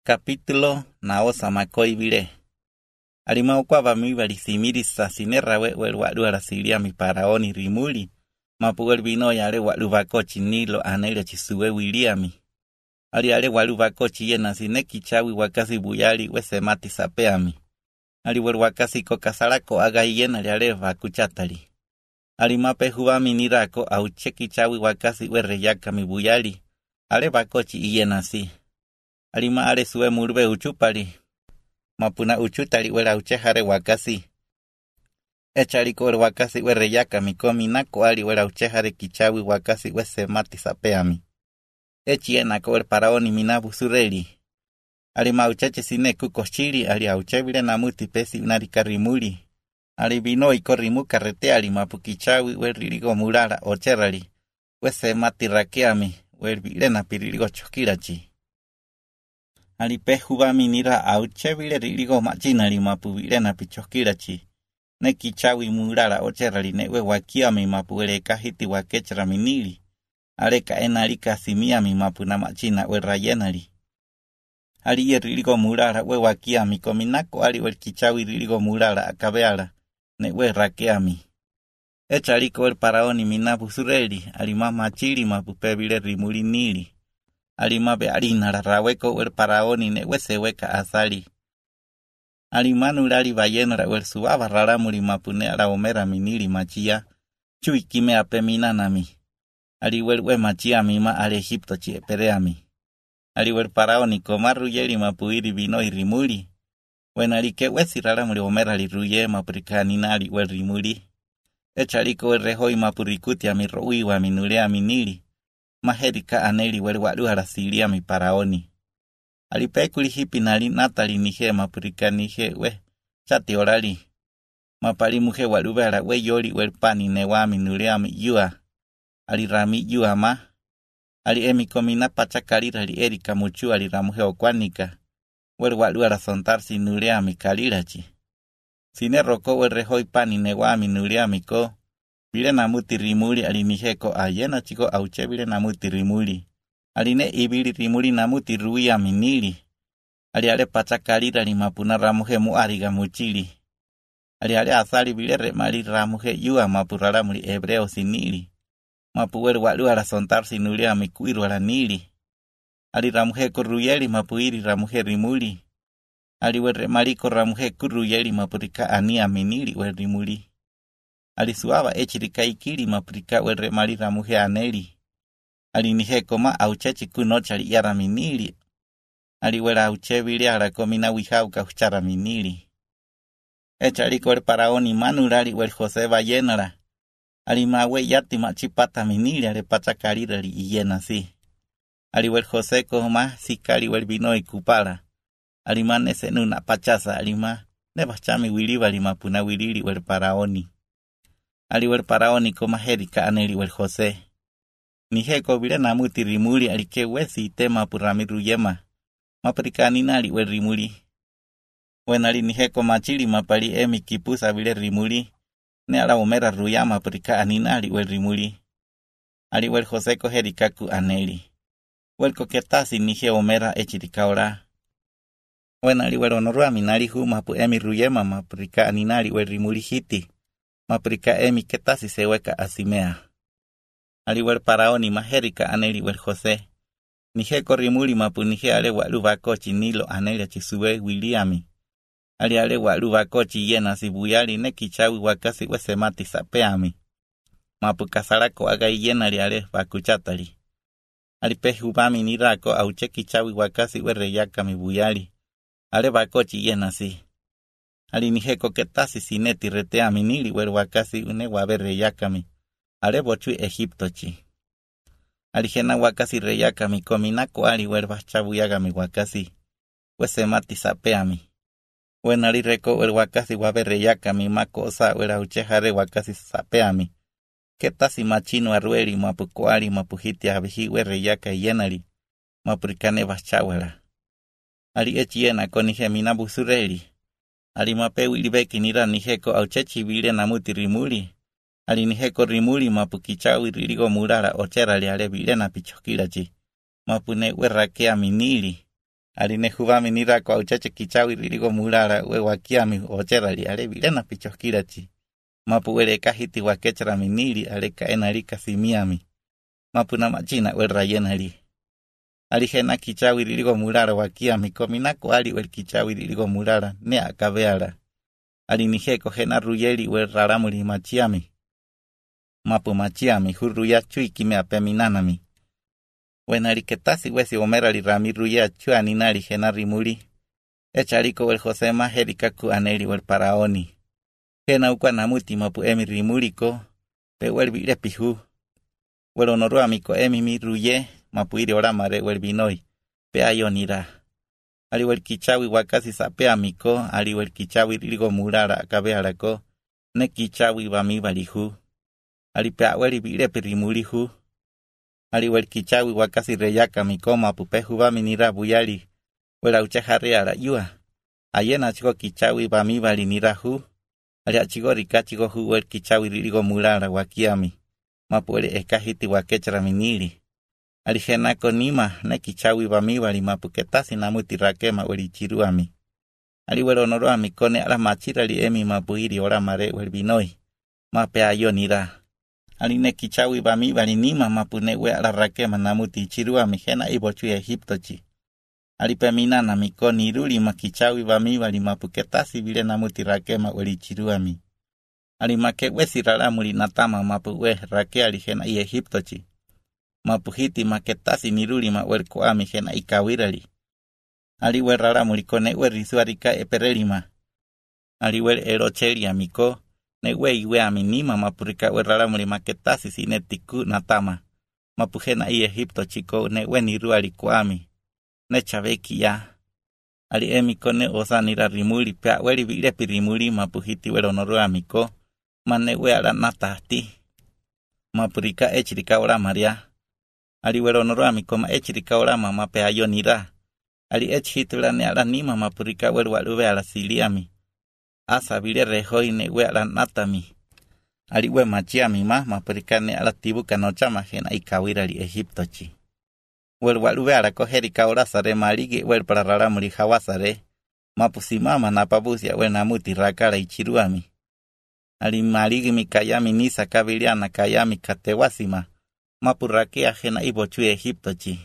Capítulo naosa makoi vile. Alimao kwa vami valisimiri sasinera we walu siria mi paraoni rimuli. Mapuel vino yale walu vakochi nilo anele chisue Williami. Ale walu vakochi yena sineki chawi wakasi buyali we semati sapeami. Aliwel wakasi ko kasarako aga yena yale vakuchatali. Alimape huami nirako au cheki chawi wakasi we reyaka mi buyali. Ale vakochi yena si. Alima ale suwe murbe uchupali. Mapuna uchutali wela uchehare wakasi. Echaliko el wakasi we reyaka mikomi nako ali wela uchehare kichawi wakasi we semati sapeami. Echiena ko el paraoni minabu sureli. Alima ucheche sine kukoshiri ali auchevile na muti pesi unarikarimuli. Ali vino ikorimu karete ali mapukichawi we riligo murala ocherali. We semati rakeami we vile na piriligo chokirachi. Alipe huwa minira auchevile riligo machina limapuvile na pichokirachi. Neki chawi murala ocherali newe wakiami mapuele kahiti wakechara minili. Aleka enalika simiami mapuna machina we rayenali. Ali riligo murala we wakiami kominako ali we kichawi riligo murala akabeala newe rakeami. Echaliko el paraoni minabu sureli alimama chili mapupebile rimuli nili. Alimabe alinara raweko el paraoni newe seweka asali. Alimanu lali bayenora el suaba raramuli mapune ala omera minili machia. Chuikime apemina nami. Aliwel we machia mima ale Egipto chiepereami. Aliwel paraoni komaru yeli mapuiri vino irimuli. Wenalike we siraramuli omera liruye mapurikanina wel rimuli. Echaliko el rehoi mapurikuti amiroi wa minulea minili. Maherika aneli wel walu harasilia mi paraoni. Alipekuli hipi nali natali nije mapurika nije we chati orali. Mapali muhe walu vera we yoli wel pani newa minulea mi yua. Alirami yua ma. Ali emi komina pachakalira ali erika muchu aliramuhe okwanika. Wel walu harasontar sinulea mi kalirachi. Sine roko wel rehoi pani newa minulea mi ko. Vile na muti rimuli aliniheko ayena chiko auche vile na muti rimuli. Aline ibili rimuli na muti ruia minili. Ale pachakalira limapuna ramuhe muariga muchili. Ale asali vile remali ramuhe yua mapurala muli hebreo sinili. Mapuwel walu arasontar sinuli amikuiru ala nili. Ali ramuhe koruyeli mapuiri ramuhe rimuli. Ali we remali koramuhe kuruyeli mapurika ania minili we rimuli. Alisuaba echirika ikili mapurika we remali ramuhe aneli. Aliniheko ma auchechi kunochali yara minili. Aliwela auchevili ala komina wihauka uchara minili. Echaliko el paraoni manurali wel Jose bayenara. Alimawe yati machipata minili ale pachakalira li iyena si. Aliwel Jose kohoma sikali wel vino ikupala. Alimane senuna pachasa alima nebachami wiliba limapuna wilili wel paraoni. Aliwel paraoni koma herika aneli wel Jose. Niheko vile na muti rimuli alike wesi tema puramiru yema. Maprikanina aliwel rimuli. Wenali niheko machili mapali emi kipusa vile rimuli. Ne ala omera ruyama prikanina aliwel rimuli. Aliwel Jose ko herika ku aneli. Welko ketasi nihe omera echirikaora. Wenali wel onorua minali hu mapu emi ruyema maprikanina aliwel rimuli hiti. Maprika emi ketasi seweka asimea. Aliwel paraoni maherika aneli wel Jose. Niheko rimuli mapu nihe ale walu vakochi nilo aneli chisue Williami. Ale walu vakochi yena sibuyali ne kichawi wakasi we semati sapeami. Mapu kasarako aga yena ale vakuchatali. Alipe hubami nirako auche kichawi wakasi we reyaka mi buyali. Ale vakochi yena si. Aliniheko ketasi sineti retea minili wel wakasi une wabe reyakami. Ale bochui Egipto chi. Alijena wakasi reyakami kominako ali wel bachabuyagami wakasi. We semati sapeami. Wenali reko wel wakasi wabe reyakami makosa wel auchehare wakasi sapeami. Ketasi machino arrueli mapukoali mapuhiti abihi we reyaka yenali. Mapurikane bachawela. Ali echiena konije minabu sureli. Alimape wilibeki nira niheko auchechi vile na muti rimuli. Aliniheko rimuli mapukichawi riligo murala ochera liale vile na pichokirachi. Mapune we rakea minili. Aline juvami nira kwa uchache kichawi riligo mulara we wakiami ochera ale vilena pichokirachi. Mapu wele kahiti wakechara minili ale kaenalika simiami. Mapu na machina we rayenali. Ali hena kichawi riligo mulara wakiami kominako ali we kichawi riligo mulara ne akaveara. Ali niheko hena ruyeli we raramuli machiami. Mapu machiami huruya chui kime apeminanami. Wenali ketasi wesi omera li ramiruya chua ninali hena rimuli. Echaliko wel Josema herikaku aneli wel paraoni. Hena ukwa namuti mapu emi rimuliko, pe wel vile pihu. Wel onoru amiko emi miruye, mapu iri oramare wel binoi, pe ayonira. Ali wel kichawi wakasi sape amiko, ali wel kichawi riligo murara akabe harako, ne kichawi bami balihu. Ali pe aweli vile perimulihu. Ali wel kichawi wakasi reyaka miko mapu pehu bami nira buyali, wel auchehare ara yua. Ayena chiko kichawi bami bali nirahu. Ali achigo rikachigo hu el kichawi riligo mulara wakiami. Mapu ele ekahiti wakechara minili. Ali henako nima ne kichawi bami bali mapu ketasi namuti rakema weli chiruami. Ali wel onoroami kone ala machira li emi mapu iri oramare wel binoi. Mape ayo nira. Ali ne kichawi bami bali nima mapu ne we ala rakema namuti chiruami hena ibochu Egiptochi. Ali peminana mikoni iruli makichawi bami bali mapu ketasi vile namuti rakema weli chiruami. Ali make wesi raramuli natama mapu we rake ali hena i Egiptochi. Mapu hiti maketasi niruli ma wel koami hena ikawirali. Ali we raramuli kone we risuarika eperelima. Ali we erochelia miko ne we iwe aminima mapurika we raramuli maketasi sinetiku natama. Mapu hena i Egiptochi ko ne we niruali koami. Ne chaveki ya. Ali emi kone osanira rimuli pea weli vile pirimuli mapuhiti welo noru amiko. Mane we ala natahti. Mapurika echirika ora maria. Ali welo noru amiko ma echirika ora mama pea yonira. Ali echhiti wela ne ala nima mapurika welu waluwe ala siliami. Asa vile rehoi ne we ala natami. Ali we machiami mapurika ne ala tibuka nochama hena ikawira ali Egiptochi. Wel waluwe ala koherika ora sare maligi wel para raramuli hawasare. Mapusimama na pabusia wel namuti rakala ichiruami. Ali maligi mikayami nisa kabiliana kayami katewasima. Mapurake ajena ibochu Egiptochi.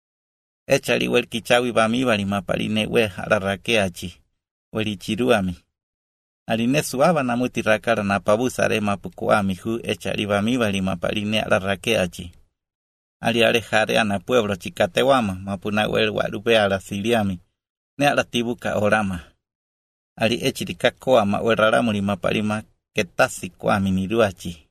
Echali wel kichawi bami bali mapaline we ala rakeachi. Wel ichiruami. Ali nesuaba namuti rakala na pabusare mapukuami hu echali bami bali mapaline ala rakeachi. Ali alejare ana pueblo chikatewama mapuna wel walupe ala siliami ne ala tibuka orama. Ali echirika koama wel raramuli mapalima ketasi koami niruachi.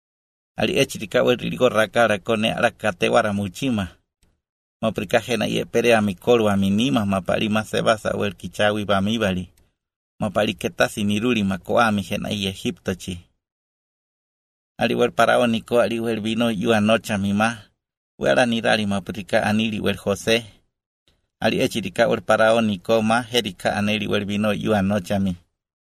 Ali echirika wel riligo rakara kone ala katewara muchima. Maprika hena iepere amikolu aminima mapalima sebasa wel kichawi bamibali. Mapali ketasi niruli makoami hena i Egiptochi. Ali wel paraoniko ali wel vino yua nocha mima. Wela nirali mapurika anili wel Jose. Ali echirika wel paraoniko ma herika aneli wel vino yua nochami.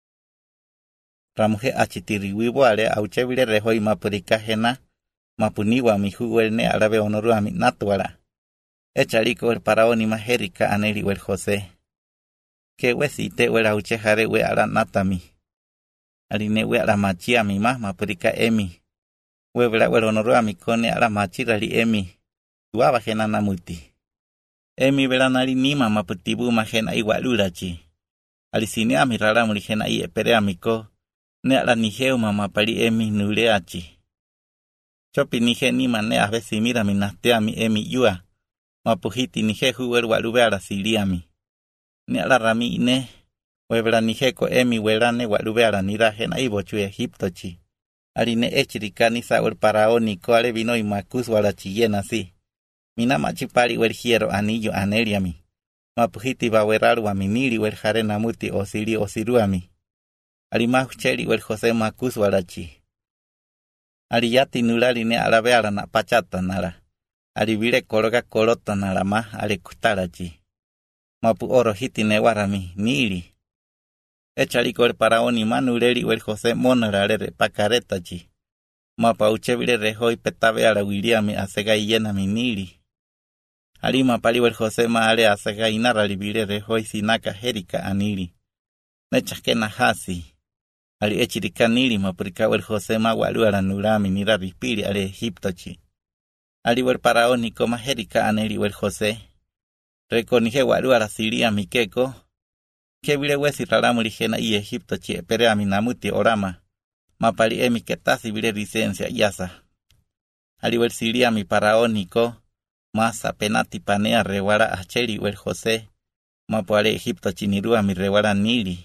Ramuhe achitiri wibo ale auchevile rehoi mapurika hena. Mapuniwa mihu wel ne arabe onoru ami natuala. Echaliko wel paraoni ma herika aneli wel Jose. Ke wesite wel auchehare we ala natami. Ali ne we ala machiami ma mapurika emi. Webla wel onoru ami kone ala machirali emi. Tuaba hena namuti. Emi belanari nima maputibu mahena iwalulachi. Alisini ami raramuli hena iepere amiko. Ne ala niheu mamapali emi nuleachi. Chopi nije nima ne avesi mira minate ami emi yua. Mapuhiti nije huwer walube ala siliami. Ne ala rami ne. Webla nijeko emi welane walube ala nira hena ibochu Egiptochi. Aline echirikani sa wel paraoniko ale vino imakus wala chiyena si. Mina machipari wel hiero anillo aneliami. Mapuhiti baweraru aminili wel jare namuti osili osiruami. Alimahucheli wel Jose makus walachi. Aliyati nulali ne alabe ala na pachata nara. Alibile kologa kolota nara ma ale kutarachi. Mapu oro hiti ne warami nili. Echaliko el paraoni manuleli wel Jose monarare pakaretachi. Mapa uchevile rehoi petabe ala Williami asega yena minili. Alima pali wel José maale asaga inara libile rehoi sinaka herika anili. Nechakena hasi. Ali echirikanili mapurika wel José ma walu ala nurami nira ripili ale Egipto chi. Ali wel paraoni koma herika aneli wel José. Rekonije walu ala Siria mikeko. Kebile wesi raramu ligena i Egipto chi pere aminamuti orama. Mapali emi ketasi bile licencia yasa. Ali wel Siria mi paraoniko. Masa penati panea rewara acheli wel José. Mapuale Egipto chinirua mi rewara nili.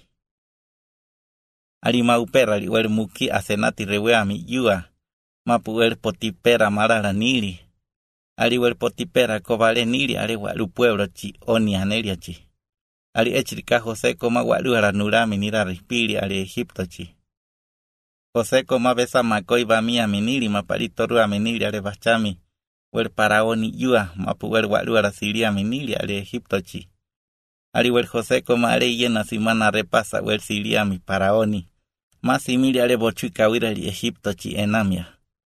Ali maupera li wel muki asenati rewea mi yua. Mapu wel potipera marara nili. Ali wel potipera kovale nili ale walu pueblo chi oni anelia chi. Ali echirika José koma walu ara nurami nira rispili ale Egipto chi. José koma besa makoi bamia minili mapalitoru amenili ale bachami. Wel paraoni yua mapu wel walu ara Siria minili ale Egipto chi. Ali wel José koma ale yena simana repasa wel Siria mi paraoni. Masimili ale bochu kawira li Egipto chi enamia.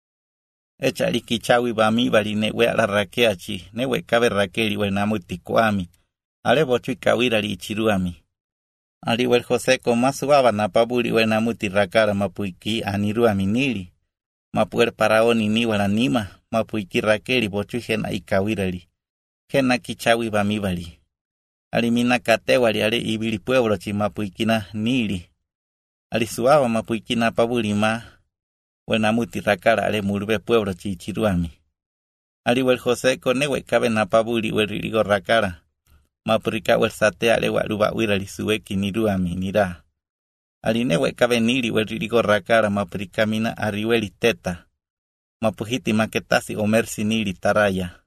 Echali kichawi bami bali newe ala rakea chi. Newe kabe rakeli wel namuti kwami. Ale bochu kawira li ichiruami. Ali wel José koma suaba na pabuli wel namuti rakara mapuiki aniruami nili. Mapuer paraoni ni wala nima. Mapuiki rakeli bochu hena ikawirali. Hena kichawi bami bali. Ali mina katewali ale ibili pueblo chi mapuikina nili. Ali suaba mapuikina pabulima. Wena muti rakara ale murbe pueblo chi ichiruami. Ali wel José konewe kabe na pabuli wel riligo rakara. Mapurika wel sate ale waluba wirali suweki niruami nira. Ali newe kabe nili wel riligo rakara mapurika mina ariweli teta. Mapuhiti maketasi omersi nili taraya.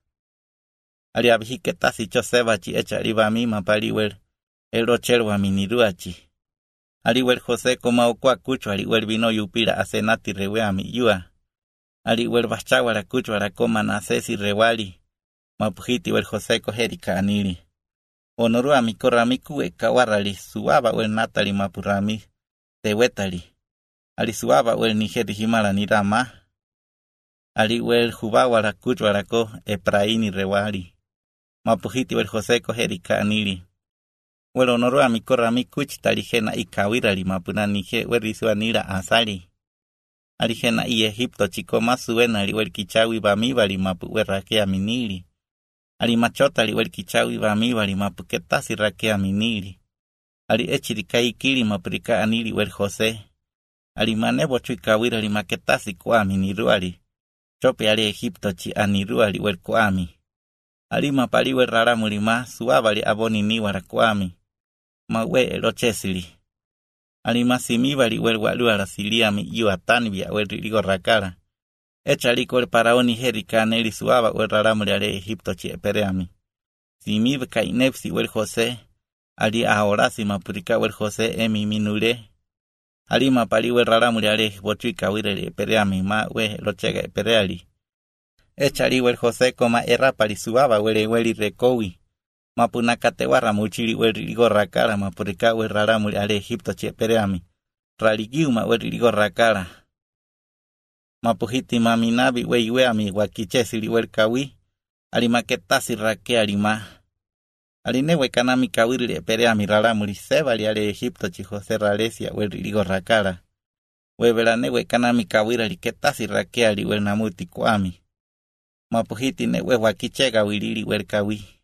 Ali abihiketasi choseba chi echa ribami mapali wel erocherwa miniruachi. Ali wel José koma okwa kucho ali wel vino yupira asenati reweami yua. Ali wel bachawara kucho ara koma nasesi rewali. Mapuhiti wel José koherika anili. Onoruami korami kue kawarali suaba wel natali mapurami tewetali. Ali suaba wel nigeri himala nirama. Ali wel jubawara kucho ara ko epraini rewali. Mapuhiti wel José koherika anili. Wel onoruami korami kuch taligena ikawirali mapuna nije werisua nira asali. Aligena i Egipto chikoma suena li wel kichawi bamibali mapu werrakea minili. Ali machota li wel kichawi bamibali mapu ketasi rakea minili. Ali echirika ikili mapurika anili wel José. Ali manebo chuikawirali maketasi kwami niruali. Chope ali Egipto chi aniruali wel kwami. Ali mapali wel raramulima suabali aboni niwara kwami. Mawe elochesili. Ali masimibali wel walu ala Siliami yuatani bia wel riligo rakara. Echaliko el paraoni herikane li suaba wel raramuli ale Egipto chi epereami. Simib kainepsi wel José. Ali ahorasi mapurika wel José emi minure. Ali mapali wel raramuli ale bochu ikawire epereami ma we elochega epereali. Echali wel José koma errapali suaba weli rekowi. Mapunakatewara muchili wel riligo rakara mapurika wel raramuli ale Egipto chi epereami. Raligiuma wel riligo rakara. Mapuhiti maminabi weiweami wakichesili wel kawi. Ali maketasi rake alima. Ali newe kanami kawiri epereami raramuli sebali ale Egipto chi José ralesia wel riligo rakara. Webela newe kanami kawiri ali ketasi rake ali wel namuti kwami. Mapuhiti newe wakichega wilili wel kawi.